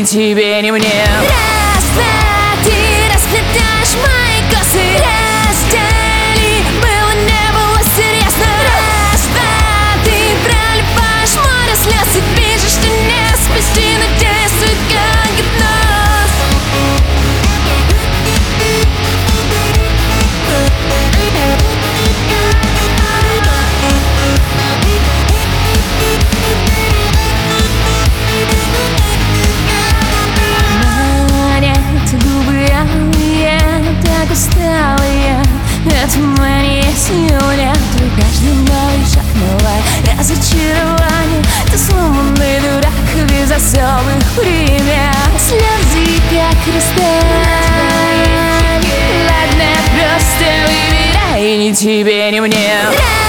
тебе, ни мне. Раз, два, ты расплетаешь мои косы. Раздели, было, не было, серьезно. Раз, два, ты проливаешь море слез и пишешь, что не спасти, но действует как гипноз. Манят губы алые, так устала я от мании силы. Твой каждый новый шаг, новое разочарование. Ты сломанный дурак без особых пример. Слезы как кристалл. Ладно, просто выбирай, ни тебе, ни мне.